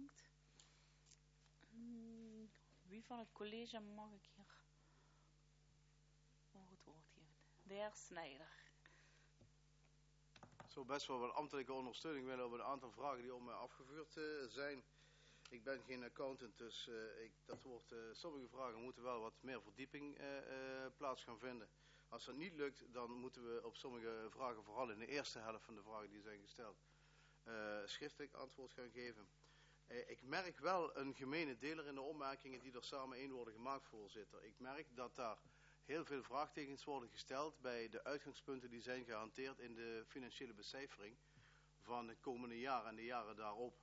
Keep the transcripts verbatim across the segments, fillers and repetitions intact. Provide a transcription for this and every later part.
bedankt. Hmm, wie van het college mag ik hier nog het woord geven? De heer Snijder. Ik zou best wel wat ambtelijke ondersteuning willen op een aantal vragen die op mij afgevuurd uh, zijn. Ik ben geen accountant, dus uh, ik, dat wordt, uh, sommige vragen moeten wel wat meer verdieping uh, uh, plaats gaan vinden. Als dat niet lukt, dan moeten we op sommige vragen, vooral in de eerste helft van de vragen die zijn gesteld, uh, schriftelijk antwoord gaan geven. Uh, ik merk wel een gemene deler in de opmerkingen die er samen één worden gemaakt, voorzitter. Ik merk dat daar heel veel vraagtekens worden gesteld bij de uitgangspunten die zijn gehanteerd in de financiële becijfering van het komende jaar en de jaren daarop.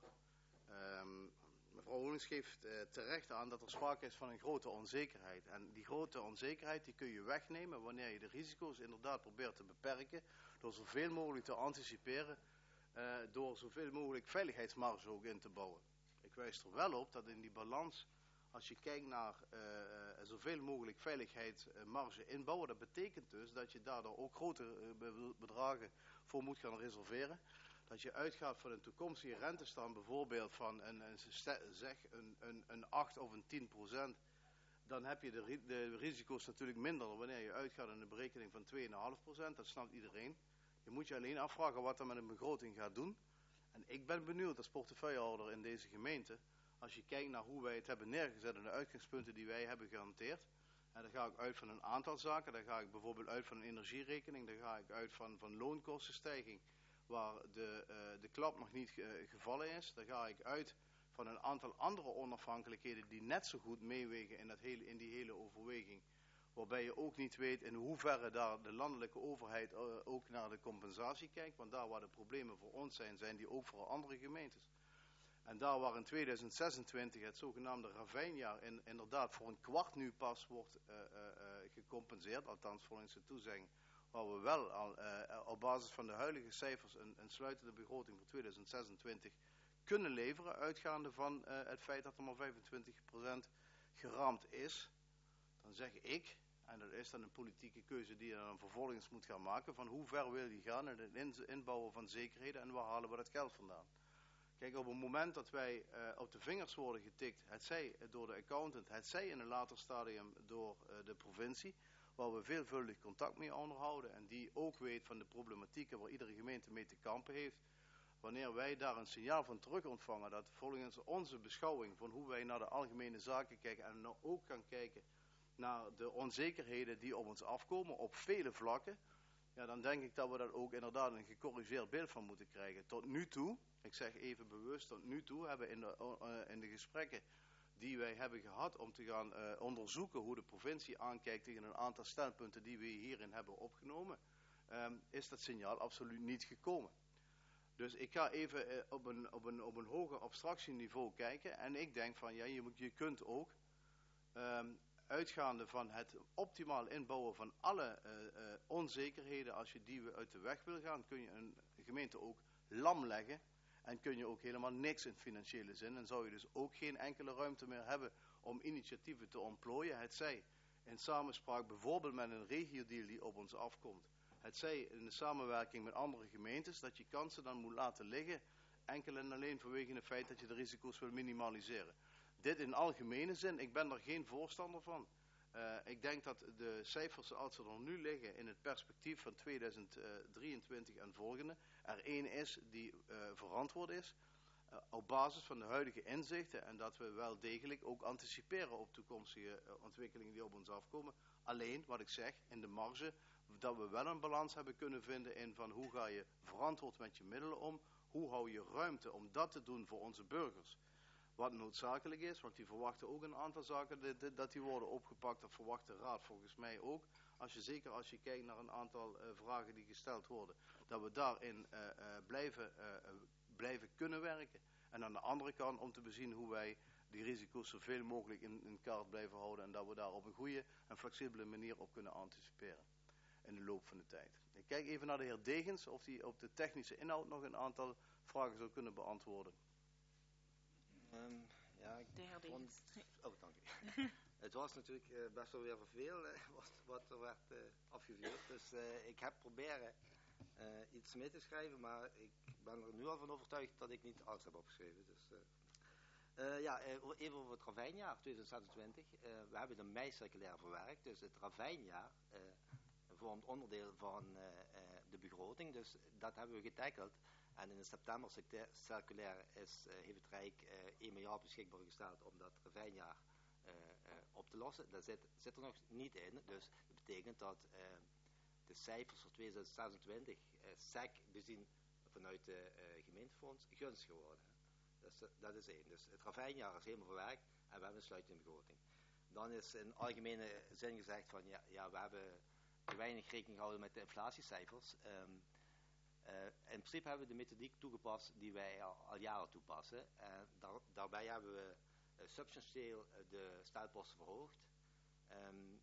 Um, mevrouw Honings geeft uh, terecht aan dat er sprake is van een grote onzekerheid. En die grote onzekerheid die kun je wegnemen wanneer je de risico's inderdaad probeert te beperken door zoveel mogelijk te anticiperen, uh, door zoveel mogelijk veiligheidsmarge ook in te bouwen. Ik wijs er wel op dat in die balans, als je kijkt naar uh, uh, zoveel mogelijk veiligheidsmarge inbouwen, dat betekent dus dat je daardoor ook grotere uh, bedragen voor moet gaan reserveren. Dat je uitgaat van een toekomstige rentestand bijvoorbeeld van een, een, zeg een, een, een acht of een tien procent. Dan heb je de, de risico's natuurlijk minder wanneer je uitgaat in een berekening van twee komma vijf procent. Dat snapt iedereen. Je moet je alleen afvragen wat dat met een begroting gaat doen. En ik ben benieuwd als portefeuillehouder in deze gemeente, als je kijkt naar hoe wij het hebben neergezet en de uitgangspunten die wij hebben gehanteerd. En dan ga ik uit van een aantal zaken. Dan ga ik bijvoorbeeld uit van een energierekening. Dan ga ik uit van, van loonkostenstijging, waar de, uh, de klap nog niet uh, gevallen is. Dan ga ik uit van een aantal andere onafhankelijkheden die net zo goed meewegen in, dat hele, in die hele overweging. Waarbij je ook niet weet in hoeverre daar de landelijke overheid uh, ook naar de compensatie kijkt. Want daar waar de problemen voor ons zijn, zijn die ook voor andere gemeentes. En daar waar in tweeduizend zesentwintig het zogenaamde ravijnjaar in, inderdaad voor een kwart nu pas wordt uh, uh, uh, gecompenseerd, althans volgens de toezegging, waar we wel al uh, op basis van de huidige cijfers een, een sluitende begroting voor tweeduizend zesentwintig kunnen leveren, uitgaande van uh, het feit dat er maar vijfentwintig procent geramd is, dan zeg ik, en dat is dan een politieke keuze die je dan vervolgens moet gaan maken, van hoe ver wil je gaan in het inbouwen van zekerheden en waar halen we dat geld vandaan. Kijk, op het moment dat wij uh, op de vingers worden getikt, het zij door de accountant, het zij in een later stadium door uh, de provincie, waar we veelvuldig contact mee onderhouden en die ook weet van de problematieken waar iedere gemeente mee te kampen heeft. Wanneer wij daar een signaal van terug ontvangen dat volgens onze beschouwing van hoe wij naar de algemene zaken kijken en nou ook gaan kijken naar de onzekerheden die op ons afkomen op vele vlakken, ja, dan denk ik dat we daar ook inderdaad een gecorrigeerd beeld van moeten krijgen. Tot nu toe, ik zeg even bewust, tot nu toe hebben we in de, uh, in de gesprekken die wij hebben gehad om te gaan uh, onderzoeken hoe de provincie aankijkt tegen een aantal standpunten die we hierin hebben opgenomen, um, is dat signaal absoluut niet gekomen. Dus ik ga even uh, op, een, op, een, op een hoger abstractieniveau kijken en ik denk van ja, je, moet, je kunt ook um, uitgaande van het optimaal inbouwen van alle uh, uh, onzekerheden, als je die uit de weg wil gaan, kun je een gemeente ook lam leggen en kun je ook helemaal niks in financiële zin en zou je dus ook geen enkele ruimte meer hebben om initiatieven te ontplooien, het zij in samenspraak bijvoorbeeld met een regiodeal die op ons afkomt, het zij in de samenwerking met andere gemeentes, dat je kansen dan moet laten liggen, enkel en alleen vanwege het feit dat je de risico's wil minimaliseren. Dit in algemene zin, ik ben er geen voorstander van. Uh, ik denk dat de cijfers zoals ze er nu liggen in het perspectief van tweeduizend drieëntwintig en volgende er één is die uh, verantwoord is uh, op basis van de huidige inzichten en dat we wel degelijk ook anticiperen op toekomstige uh, ontwikkelingen die op ons afkomen. Alleen, wat ik zeg, in de marge, dat we wel een balans hebben kunnen vinden in van hoe ga je verantwoord met je middelen om, hoe hou je ruimte om dat te doen voor onze burgers. Wat noodzakelijk is, want die verwachten ook een aantal zaken dat die worden opgepakt. Dat verwacht de Raad volgens mij ook. Als je, zeker als je kijkt naar een aantal uh, vragen die gesteld worden. Dat we daarin uh, uh, blijven, uh, blijven kunnen werken. En aan de andere kant om te bezien hoe wij die risico's zoveel mogelijk in, in kaart blijven houden. En dat we daar op een goede en flexibele manier op kunnen anticiperen. In de loop van de tijd. Ik kijk even naar de heer Degens of hij op de technische inhoud nog een aantal vragen zou kunnen beantwoorden. Um, ja, ik de heer vond... Oh, dank u. Het was natuurlijk uh, best wel weer veel uh, wat, wat er werd uh, afgevuurd. Dus uh, ik heb proberen uh, iets mee te schrijven, maar ik ben er nu al van overtuigd dat ik niet alles heb opgeschreven. Dus, uh, Uh, ja, even over het ravijnjaar twintig zesentwintig. Uh, we hebben de mei-circulair verwerkt, dus het ravijnjaar uh, vormt onderdeel van uh, uh, de begroting, dus dat hebben we getackled. En in de september circulair is, uh, heeft het Rijk uh, één miljard beschikbaar gesteld om dat ravijnjaar uh, uh, op te lossen. Dat zit, zit er nog niet in, dus dat betekent dat uh, de cijfers voor twintig zesentwintig uh, S E C bezien vanuit de uh, gemeentefonds gunstig worden. Dus, dat is één. Dus het ravijnjaar is helemaal verwerkt en we hebben een sluitende begroting. Dan is in algemene zin gezegd van ja, ja we hebben te weinig rekening gehouden met de inflatiecijfers. Um, uh, in principe hebben we de methodiek toegepast die wij al, al jaren toepassen. Uh, daar, daarbij hebben we uh, substantieel uh, de stijlposten verhoogd. Um,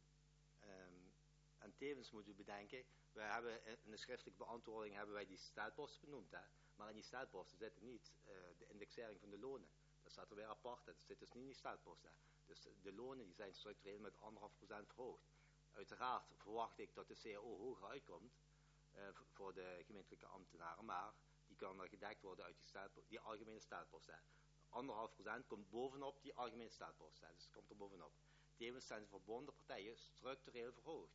um, en tevens moeten we bedenken, we hebben in de schriftelijke beantwoording hebben wij die stijlposten benoemd. Hè? Maar in die stijlposten zitten niet uh, de indexering van de lonen. Dat staat er weer apart. Dat zit dus niet in die stijlposten. Dus de lonen die zijn structureel met anderhalf procent verhoogd. Uiteraard verwacht ik dat de C A O hoger uitkomt uh, voor de gemeentelijke ambtenaren, maar die kan dan gedekt worden uit die, stijlpo- die algemene stijlposten. Anderhalf procent komt bovenop die algemene stijlposten. Dus het komt er bovenop. Tevens zijn de verbonden partijen structureel verhoogd.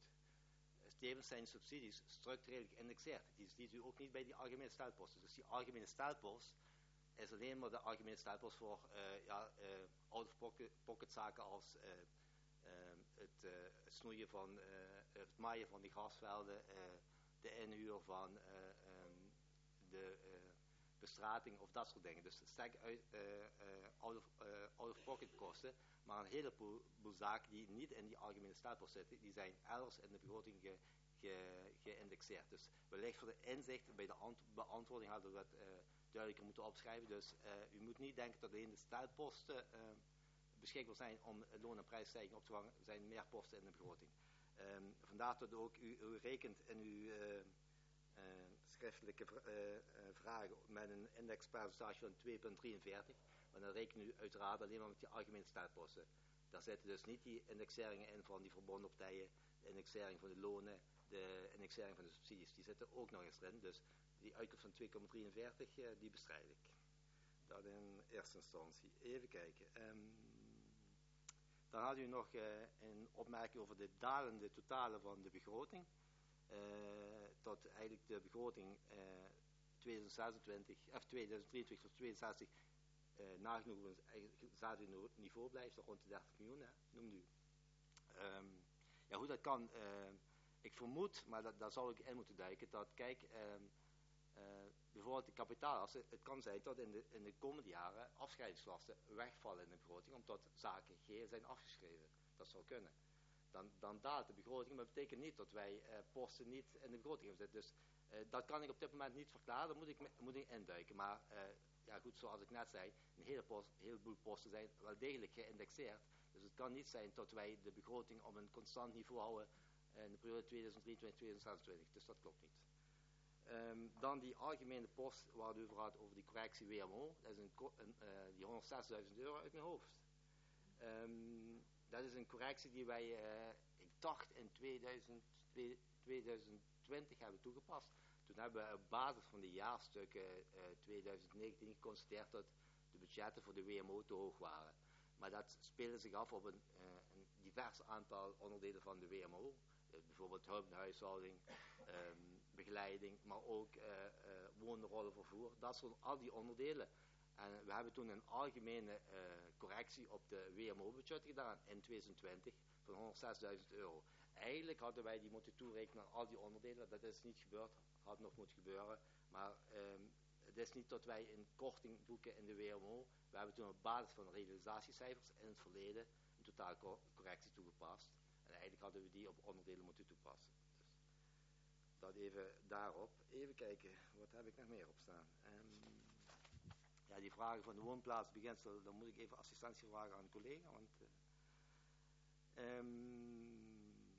Tevens zijn subsidies structureel geïndexeerd. Die ziet u ook niet bij die algemene stijlposten. Dus die algemene stijlpost is alleen maar de algemene stijlpost voor uh, ja, uh, out-of-pocket zaken als uh, uh, het, uh, het snoeien van, uh, het maaien van die grasvelden, uh, de inhuur van uh, um, de uh, bestrating of dat soort dingen. Dus sterk uit, uh, uh, out-of-pocket uh, kosten, maar een heleboel zaken die niet in die algemene stijlpost zitten, die zijn elders in de begroting ge, ge, geïndexeerd. Dus wellicht voor de inzicht bij de ant- beantwoording hadden we dat uh, duidelijker moeten opschrijven. Dus uh, u moet niet denken dat alleen de stijlposten uh, beschikbaar zijn om loon- en prijsstijging op te vangen. Er zijn meer posten in de begroting. Um, vandaar dat ook u, u rekent in uw uh, uh, schriftelijke vra- uh, uh, vragen met een indexpercentage van twee komma drieënveertig. Maar dan rekenen u uiteraard alleen maar met die algemene stijlposten. Daar zitten dus niet die indexeringen in van die verbonden partijen, de indexering van de lonen, de indexering van de subsidies. Die zitten ook nog eens erin. Dus die uitkomst van twee komma drieënveertig, uh, die bestrijd ik. Dat in eerste instantie. Even kijken. Um, dan had u nog uh, een opmerking over de dalende totale van de begroting. Uh, tot eigenlijk de begroting uh, twintig zesentwintig, of twintig drieëntwintig tot tweeënzestig uh, nagenoeg op een niveau blijft, rond de dertig miljoen, hè, noemde u. Um, ja, hoe dat kan, uh, ik vermoed, maar dat, daar zou ik in moeten duiken, dat kijk, um, uh, bijvoorbeeld de kapitaalassen, het kan zijn dat in de, in de komende jaren afschrijvingslasten wegvallen in de begroting, omdat zaken geheel zijn afgeschreven. Dat zou kunnen. Dan, dan daalt de begroting, maar dat betekent niet dat wij uh, posten niet in de begroting hebben zitten. Dus uh, dat kan ik op dit moment niet verklaren, daar moet ik, moet ik induiken. Maar uh, ja goed, zoals ik net zei, een hele post, heleboel posten zijn wel degelijk geïndexeerd. Dus het kan niet zijn dat wij de begroting op een constant niveau houden in de periode tweeduizend drieëntwintig tot tweeduizend zesentwintig. Dus dat klopt niet. Um, dan die algemene post waar u over had over die correctie W M O. Dat is een, een, uh, die honderdzesduizend euro uit mijn hoofd. Um, dat is een correctie die wij, uh, ik dacht in tweeduizend, tweeduizend twintig hebben toegepast. Toen hebben we op basis van de jaarstukken uh, tweeduizend negentien geconstateerd dat de budgetten voor de W M O te hoog waren. Maar dat speelde zich af op een, uh, een divers aantal onderdelen van de W M O. Uh, bijvoorbeeld hulp in de huishouding, um, begeleiding, maar ook uh, uh, woonrollenvervoer. Dat soort al die onderdelen. En we hebben toen een algemene uh, correctie op de W M O-budget gedaan in tweeduizend twintig van honderdzesduizend euro. Eigenlijk hadden wij die moeten toerekenen aan al die onderdelen. Dat is niet gebeurd, had nog moeten gebeuren. Maar um, het is niet dat wij een korting boeken in de W M O. We hebben toen op basis van realisatiecijfers in het verleden een totale correctie toegepast. En eigenlijk hadden we die op onderdelen moeten toepassen. Dus dat even daarop. Even kijken, wat heb ik nog meer op staan? Um, Ja, die vragen van de woonplaatsbeginsel, dan moet ik even assistentie vragen aan een collega. Want, uh, um,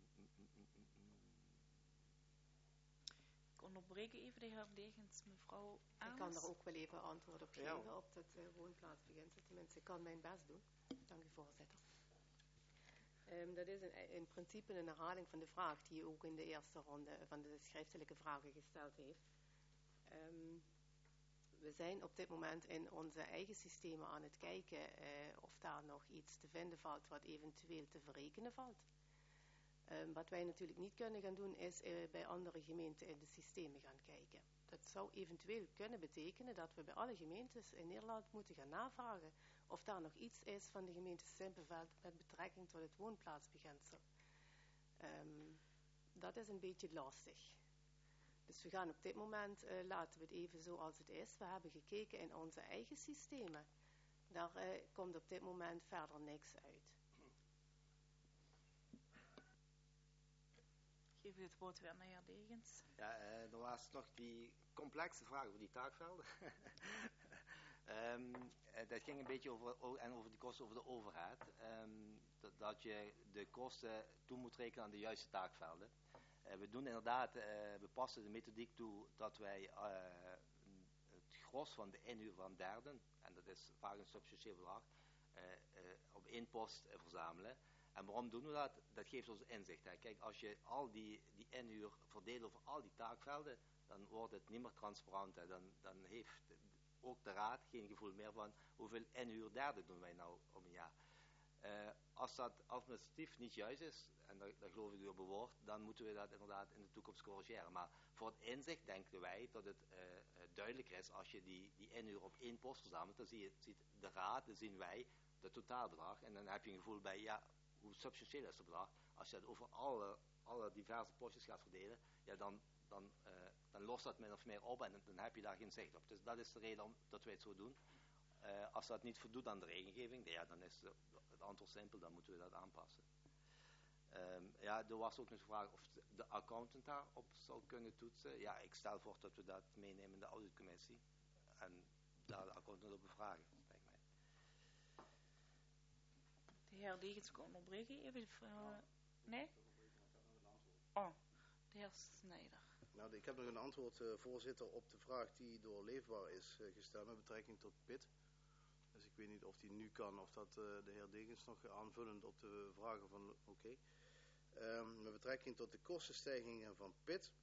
Ik onderbreek even de heer Degens, mevrouw Ames. Ik kan daar ook wel even antwoord op geven, ja. op dat uh, woonplaatsbeginsel. Tenminste, ik kan mijn best doen. Dank u, voorzitter. Um, dat is in, in principe een herhaling van de vraag die u ook in de eerste ronde van de schriftelijke vragen gesteld heeft. Um, we zijn op dit moment in onze eigen systemen aan het kijken uh, of daar nog iets te vinden valt wat eventueel te verrekenen valt. Um, wat wij natuurlijk niet kunnen gaan doen is uh, bij andere gemeenten in de systemen gaan kijken. Dat zou eventueel kunnen betekenen dat we bij alle gemeentes in Nederland moeten gaan navragen of daar nog iets is van de gemeente Simpelveld met betrekking tot het woonplaatsbeginsel. Um, dat is een beetje lastig. Dus we gaan op dit moment, uh, laten we het even zoals het is. We hebben gekeken in onze eigen systemen. Daar uh, komt op dit moment verder niks uit. Geef u het woord weer naar heer Degens. Ja, uh, er was nog die complexe vraag over die taakvelden. um, uh, dat ging een beetje over, oh, en over die kosten over de overheid. Um, dat, dat je de kosten toe moet rekenen aan de juiste taakvelden. Uh, we doen inderdaad, uh, we passen de methodiek toe dat wij uh, het gros van de inhuur van derden, en dat is vaak een substantieel bedrag, uh, uh, op één post uh, verzamelen. En waarom doen we dat? Dat geeft ons inzicht. Hè. Kijk, als je al die, die inhuur verdeelt over al die taakvelden, dan wordt het niet meer transparant. Hè. Dan, dan heeft ook de raad geen gevoel meer van hoeveel inhuur derden doen wij nou om een jaar. Uh, als dat administratief niet juist is, en daar, daar geloof ik u op een woord, dan moeten we dat inderdaad in de toekomst corrigeren. Maar voor het inzicht denken wij dat het uh, uh, duidelijker is als je die, die inhuur op één post verzamelt. Dan zie je, ziet de raad, dan zien wij het totaalbedrag. En dan heb je een gevoel bij, ja, hoe substantieel is het bedrag? Als je dat over alle, alle diverse postjes gaat verdelen, ja, dan, dan, uh, dan lost dat min of meer op en dan heb je daar geen zicht op. Dus dat is de reden om, dat wij het zo doen. Uh, als dat niet voldoet aan de regelgeving, ja, dan is de, het antwoord simpel, dan moeten we dat aanpassen. Um, ja, er was ook nog de vraag of de, de accountant daarop zou kunnen toetsen. Ja, ik stel voor dat we dat meenemen in de auditcommissie en daar de accountant op bevragen, denk mij. De heer Degens kon onderbreken even. Uh, nee? Oh, de heer Snijder. Nou, ik heb nog een antwoord, uh, voorzitter, op de vraag die door Leefbaar is uh, gesteld met betrekking tot P I T. Dus ik weet niet of die nu kan of dat uh, de heer Degens nog aanvullend op de vragen van oké. Okay. Um, met betrekking tot de kostenstijgingen van P I T.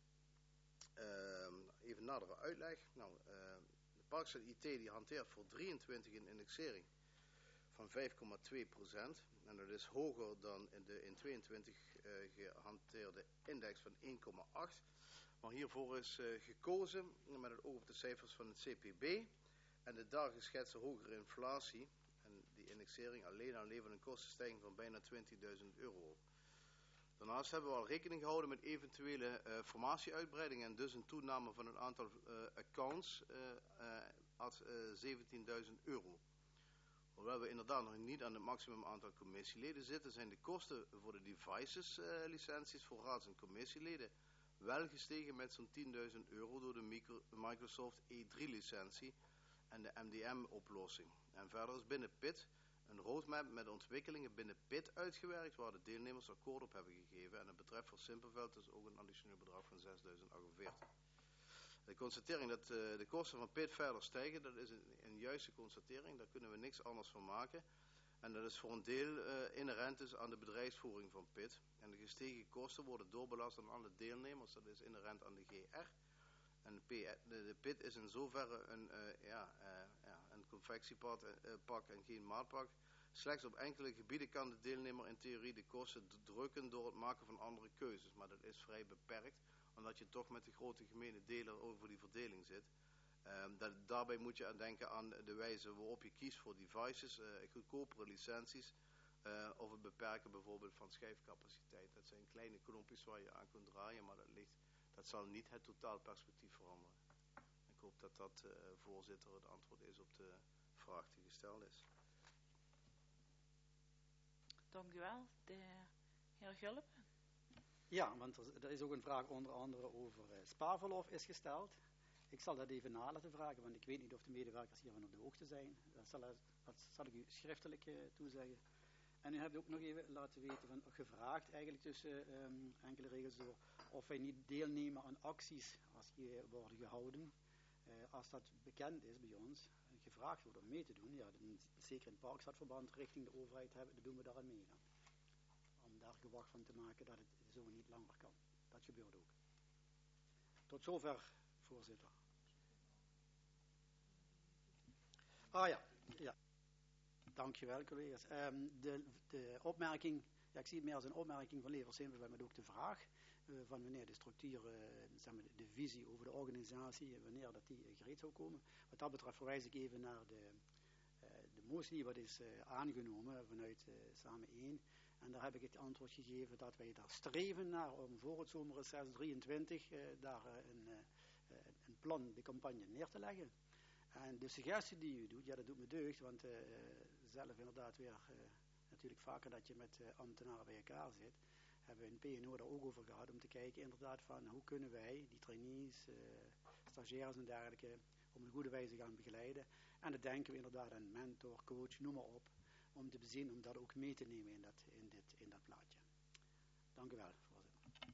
Um, even nadere uitleg. Nou, uh, de Parks en I T die hanteert voor drieëntwintig een indexering van vijf komma twee procent. En dat is hoger dan in de in tweeëntwintig uh, gehanteerde index van één komma acht. Maar hiervoor is uh, gekozen met het oog op de cijfers van het C P B en de daar geschetste hogere inflatie. En die indexering alleen al levert een kostenstijging van bijna twintigduizend euro. Daarnaast hebben we al rekening gehouden met eventuele uh, formatieuitbreiding en dus een toename van het aantal uh, accounts uh, uh, at uh, zeventienduizend euro. Hoewel we inderdaad nog niet aan het maximum aantal commissieleden zitten, zijn de kosten voor de devices uh, licenties voor raads- en commissieleden wel gestegen met zo'n tienduizend euro door de micro, Microsoft E drie licentie en de M D M-oplossing. En verder is binnen P I T een roadmap met ontwikkelingen binnen P I T uitgewerkt waar de deelnemers akkoord op hebben gegeven. En het betreft voor Simpelveld dus ook een additioneel bedrag van zesduizend achtenveertig. De constatering dat uh, de kosten van P I T verder stijgen, dat is een, een juiste constatering. Daar kunnen we niks anders van maken. En dat is voor een deel uh, inherent dus aan de bedrijfsvoering van P I T. En de gestegen kosten worden doorbelast aan alle deelnemers. Dat is inherent aan de G R. En de, de, de P I T is in zoverre een, uh, ja, uh, ja, een confectiepak uh, en geen maatpak. Slechts op enkele gebieden kan de deelnemer in theorie de kosten drukken door het maken van andere keuzes. Maar dat is vrij beperkt, omdat je toch met de grote gemene deler over die verdeling zit. Um, dat, daarbij moet je aan denken aan de wijze waarop je kiest voor devices, uh, goedkopere licenties uh, of het beperken bijvoorbeeld van schijfcapaciteit. Dat zijn kleine knopjes waar je aan kunt draaien, maar dat, ligt, dat zal niet het totaalperspectief veranderen. Ik hoop dat dat, uh, voorzitter, het antwoord is op de vraag die gesteld is. Dank u wel. De heer Gulp. Ja, want er, er is ook een vraag onder andere over uh, spaarverlof is gesteld. Ik zal dat even na laten vragen, want ik weet niet of de medewerkers hiervan op de hoogte zijn. Dat zal, dat zal ik u schriftelijk uh, toezeggen. En u hebt ook nog even laten weten, van, gevraagd eigenlijk tussen um, enkele regels door, of wij niet deelnemen aan acties als die worden gehouden. Uh, als dat bekend is bij ons, en gevraagd wordt om mee te doen, ja, dan, zeker in Parkstadverband richting de overheid hebben, dan doen we daar aan mee dan. Om daar gewacht van te maken dat het zo niet langer kan. Dat gebeurt ook. Tot zover, voorzitter. Ah ja, ja. Dankjewel collega's. Um, de, de opmerking, ja, ik zie het meer als een opmerking van Levers Simpelweg, met ook de vraag uh, van wanneer de structuur, uh, zeg maar, de visie over de organisatie, wanneer dat die uh, gereed zou komen. Wat dat betreft verwijs ik even naar de, uh, de motie wat is uh, aangenomen vanuit uh, Samen één. En daar heb ik het antwoord gegeven dat wij daar streven naar om voor het zomerreces drieëntwintig uh, daar uh, een, uh, uh, een plan, de campagne neer te leggen. En de suggestie die u doet, ja, dat doet me deugd, want uh, zelf inderdaad weer uh, natuurlijk vaker dat je met uh, ambtenaren bij elkaar zit, hebben we in P N O daar ook over gehad om te kijken inderdaad van hoe kunnen wij die trainees, uh, stagiaires en dergelijke op een goede wijze gaan begeleiden. En dan denken we inderdaad aan mentor, coach, noem maar op, om te bezien, om dat ook mee te nemen in dat, in dit, in dat plaatje. Dank u wel, voorzitter.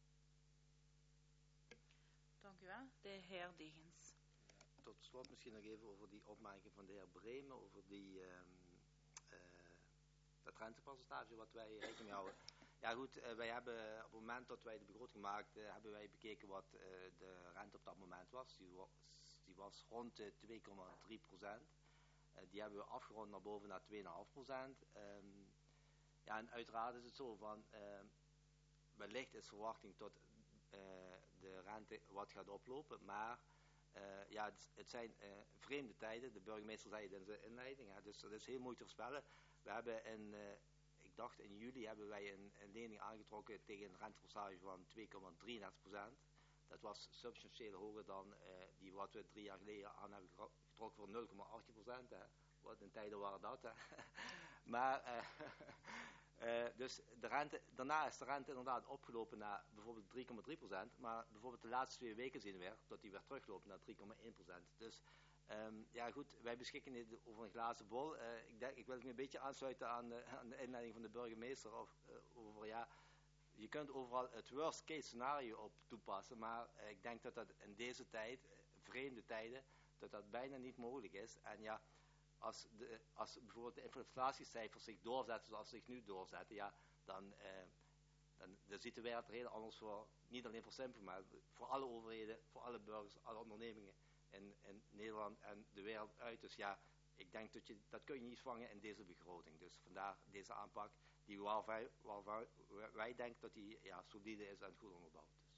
Dank u wel. De heer Degens. Tot slot misschien nog even over die opmerking van de heer Bremen, over die, um, uh, dat rentepercentage wat wij rekening mee houden. Ja goed, uh, wij hebben op het moment dat wij de begroting maakten, uh, hebben wij bekeken wat uh, de rente op dat moment was. Die was, die was rond de twee komma drie procent. Uh, die hebben we afgerond naar boven naar twee komma vijf procent. Um, ja, en uiteraard is het zo van, uh, wellicht is verwachting tot uh, de rente wat gaat oplopen, maar Uh, ja, het, het zijn uh, vreemde tijden. De burgemeester zei het in zijn inleiding. Ja, dus dat is heel moeilijk te voorspellen. We hebben in, uh, ik dacht in juli hebben wij een, een lening aangetrokken tegen een rentepercentage van twee komma drieëndertig procent. Dat was substantieel hoger dan uh, die wat we drie jaar geleden aan hebben getrokken voor nul komma achttien procent. Wat in tijden waren dat. Hè. Maar uh, Uh, dus de rente, daarna is de rente inderdaad opgelopen naar bijvoorbeeld drie komma drie procent, maar bijvoorbeeld de laatste twee weken zien we weer dat die weer terugloopt naar drie komma één procent. Dus um, ja goed, wij beschikken niet over een glazen bol. Uh, ik, denk, ik wil me een beetje aansluiten aan de, aan de inleiding van de burgemeester of, uh, over ja, je kunt overal het worst case scenario op toepassen, maar uh, ik denk dat dat in deze tijd, uh, vreemde tijden, dat dat bijna niet mogelijk is. En ja, Als, de, als bijvoorbeeld de inflatiecijfers zich doorzetten zoals ze zich nu doorzetten, ja, dan, eh, dan, dan ziet de wereld er heel anders voor, niet alleen voor Simpel, maar voor alle overheden, voor alle burgers, alle ondernemingen in, in Nederland en de wereld uit. Dus ja, ik denk dat je, dat kun je niet vangen in deze begroting. Dus vandaar deze aanpak, die waarvan, waarvan wij denken dat die ja, solide is en goed onderbouwd is.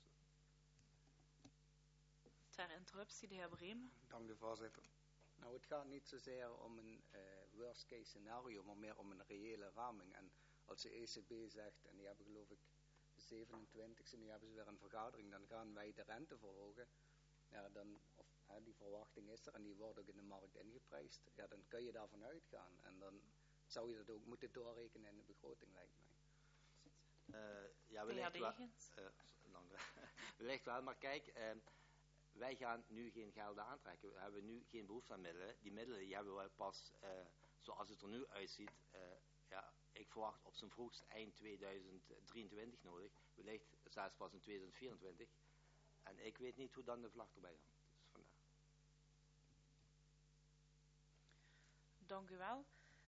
Ter interruptie, de heer Bremen. Dank u, voorzitter. Nou, het gaat niet zozeer om een uh, worst case scenario, maar meer om een reële raming. En als de E C B zegt, en die hebben geloof ik de zevenentwintigste, nu hebben ze weer een vergadering, dan gaan wij de rente verhogen. Ja, dan, of hè, die verwachting is er en die wordt ook in de markt ingeprijsd. Ja, dan kun je daarvan uitgaan. En dan zou je dat ook moeten doorrekenen in de begroting, lijkt mij. Uh, ja, wellicht wel, uh, wellicht wel, maar kijk... Uh, Wij gaan nu geen gelden aantrekken. We hebben nu geen behoefte aan middelen. Die middelen die hebben we pas, uh, zoals het er nu uitziet, uh, ja, ik verwacht op zijn vroegst eind tweeduizend drieëntwintig nodig. Wellicht zelfs pas in tweeduizend vierentwintig. En ik weet niet hoe dan de vlag erbij hangt. Dus vandaar. Dank u wel.